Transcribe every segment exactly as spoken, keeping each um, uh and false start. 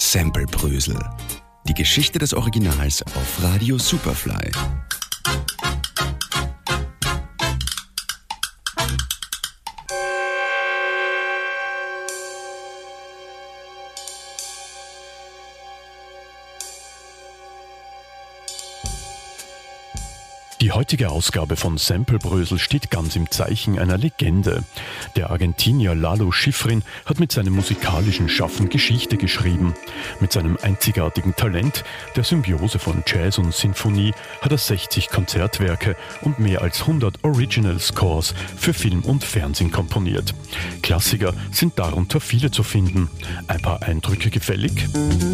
Samplebrösel. Die Geschichte des Originals auf Radio Superfly. Die heutige Ausgabe von Samplebrösel steht ganz im Zeichen einer Legende. Der Argentinier Lalo Schifrin hat mit seinem musikalischen Schaffen Geschichte geschrieben. Mit seinem einzigartigen Talent, der Symbiose von Jazz und Sinfonie, hat er sechzig Konzertwerke und mehr als hundert Original Scores für Film und Fernsehen komponiert. Klassiker sind darunter viele zu finden. Ein paar Eindrücke gefällig?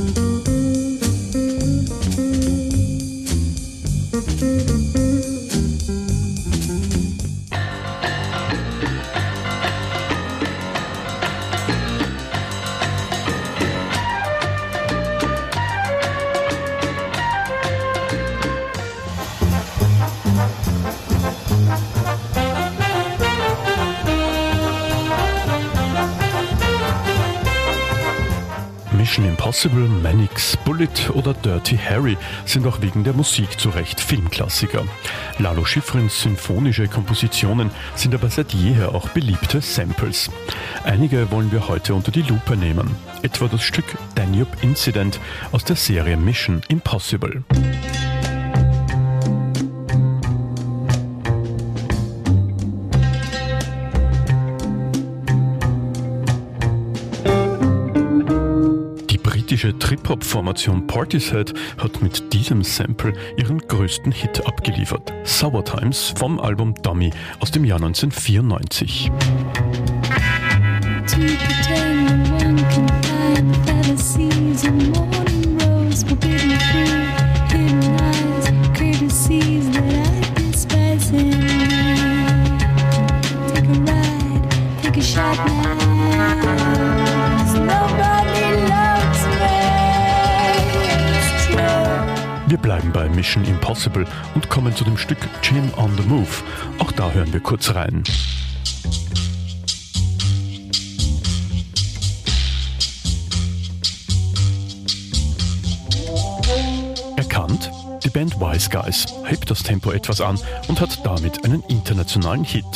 Mission Impossible, Mannix, Bullet oder Dirty Harry sind auch wegen der Musik zu Recht Filmklassiker. Lalo Schifrins symphonische Kompositionen sind aber seit jeher auch beliebte Samples. Einige wollen wir heute unter die Lupe nehmen, etwa das Stück Danube Incident aus der Serie Mission Impossible. Die britische Trip-Hop-Formation Portishead hat mit diesem Sample ihren größten Hit abgeliefert. Sour Times vom Album Dummy aus dem Jahr neunzehnhundertvierundneunzig. Wir bleiben bei Mission Impossible und kommen zu dem Stück Jim on the Move. Auch da hören wir kurz rein. Erkannt? Die Band Wise Guys hebt das Tempo etwas an und hat damit einen internationalen Hit.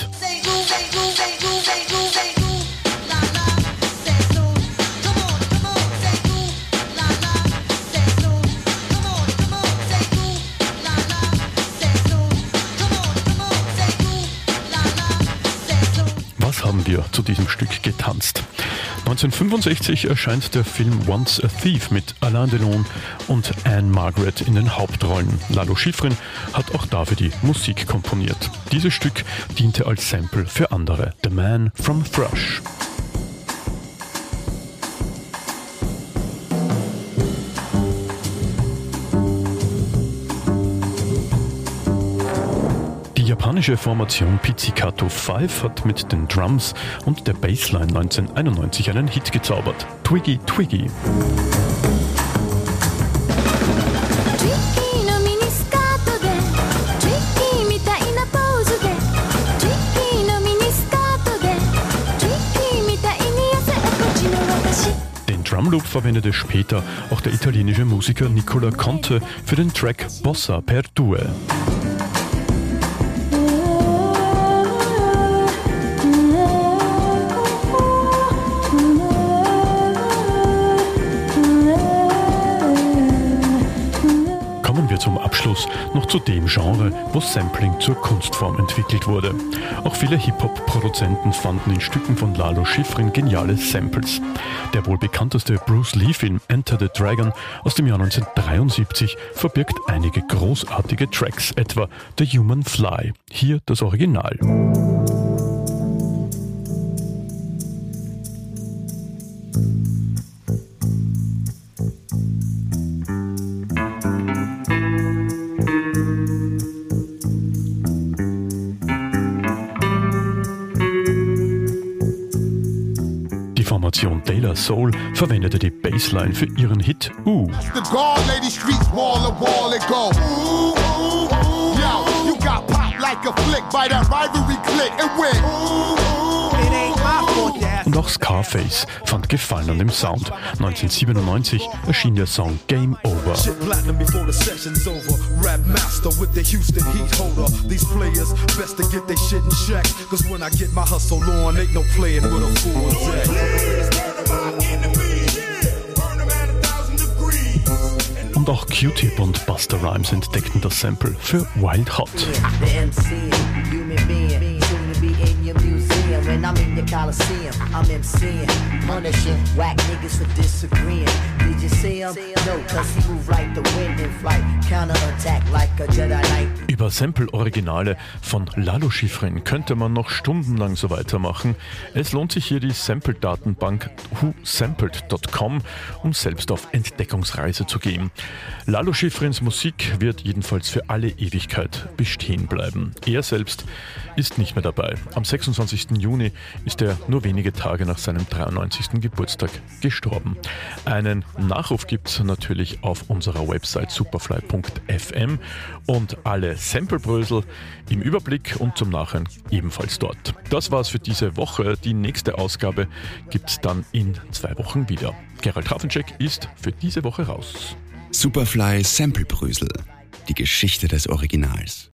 Haben wir zu diesem Stück getanzt. neunzehnhundertfünfundsechzig erscheint der Film Once a Thief mit Alain Delon und Anne Margaret in den Hauptrollen. Lalo Schifrin hat auch dafür die Musik komponiert. Dieses Stück diente als Sample für andere. The Man from Thrush. Die japanische Formation Pizzicato fünf hat mit den Drums und der Bassline neunzehnhunderteinundneunzig einen Hit gezaubert. Twiggy Twiggy. Den Drumloop verwendete später auch der italienische Musiker Nicola Conte für den Track Bossa per Due. Zum Abschluss noch zu dem Genre, wo Sampling zur Kunstform entwickelt wurde. Auch viele Hip-Hop-Produzenten fanden in Stücken von Lalo Schifrin geniale Samples. Der wohl bekannteste Bruce Lee-Film Enter the Dragon aus dem Jahr neunzehnhundertdreiundsiebzig verbirgt einige großartige Tracks, etwa The Human Fly. Hier das Original. Die Formation De La Soul verwendete die Bassline für ihren Hit Uh. Und auch Scarface fand Gefallen an dem Sound. neunzehnhundertsiebenundneunzig erschien der Song Game Over. Und auch Q-Tip und Busta Rhymes entdeckten das Sample für Wild Hot. When I'm in your Coliseum, I'm MCing, punishing whack niggas for disagreeing. Did you see him? No, cause he moved like the wind in flight, counterattack like a Jedi Knight. Über Sample-Originale von Lalo Schifrin könnte man noch stundenlang so weitermachen. Es lohnt sich hier die Sample-Datenbank who sampled dot com, um selbst auf Entdeckungsreise zu gehen. Lalo Schifrins Musik wird jedenfalls für alle Ewigkeit bestehen bleiben. Er selbst ist nicht mehr dabei. Am sechsundzwanzigsten Juni ist er nur wenige Tage nach seinem dreiundneunzigsten Geburtstag gestorben. Einen Nachruf gibt es natürlich auf unserer Website superfly punkt f m und alle Samplebrösel im Überblick und zum Nachhören ebenfalls dort. Das war's für diese Woche. Die nächste Ausgabe gibt es dann in zwei Wochen wieder. Gerald Hafencheck ist für diese Woche raus. Superfly Samplebrösel. Die Geschichte des Originals.